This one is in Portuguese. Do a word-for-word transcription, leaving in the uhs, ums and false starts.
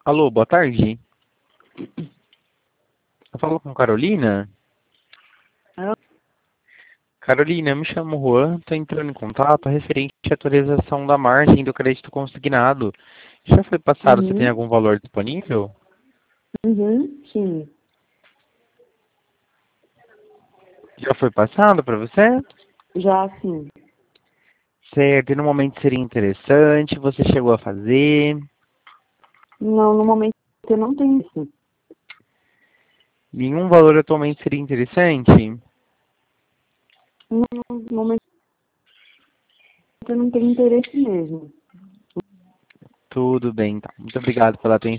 Alô, boa tarde. Eu falo com Carolina? Ah, Carolina, eu me chamo Juan, estou entrando em contato referente à atualização da margem do crédito consignado. Já foi passado, você tem Uhum, algum valor disponível? uhum, sim. Já foi passado para você? Já sim. Certo, e no momento seria interessante, você chegou a fazer. Não, no momento eu não tenho isso. Nenhum valor atualmente seria interessante? No no momento eu não tenho interesse mesmo. Tudo bem, tá. Muito obrigado pela atenção.